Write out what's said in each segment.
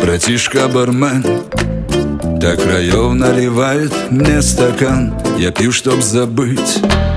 Братишка-бармен до краев наливает мне стакан. Я пью, чтоб забыть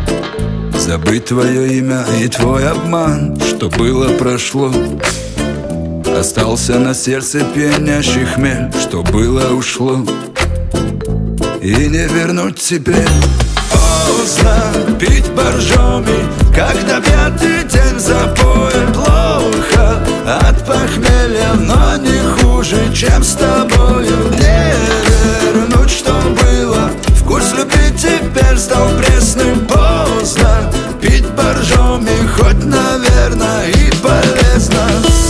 твое имя и твой обман. Что было, прошло. Остался на сердце пьянящий хмель. Что было, ушло, и не вернуть теперь. Поздно пить боржоми, когда пятый день запоя. Плохо от похмелья, но не хуже, чем с тобою. Не вернуть, что было. Вкус любви теперь стал пресным. Поздно пить боржоми, хоть, наверное, и полезно.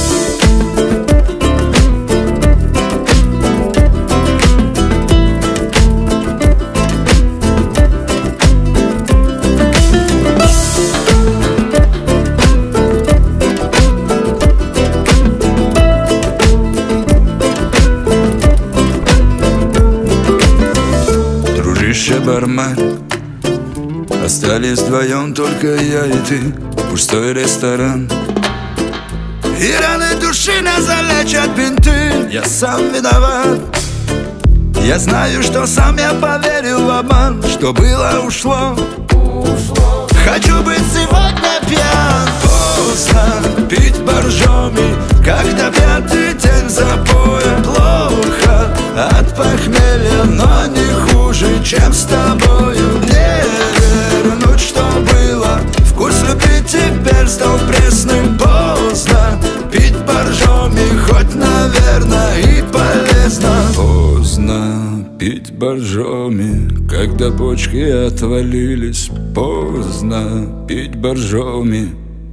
Бармен, остались вдвоем только я и ты. Пустой ресторан, и раны души не залечат бинты. Я сам виноват. Я знаю, что сам я поверил в обман. Что было, ушло. Хочу быть сегодня пьян. Поздно пить боржоми, когда пятый день запоя. Плохо от похмелья, но не хуже, чем с тобою. Не вернуть, что было. Вкус любви теперь стал пресным. Поздно пить боржоми, хоть, наверное, и полезно. Поздно пить боржоми, когда почки отвалились. Поздно пить боржоми.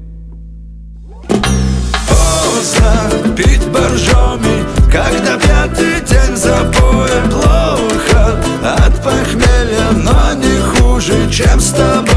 Поздно пить боржоми, когда пятый день запоя. Плохо от похмелья, но не хуже, чем с тобой.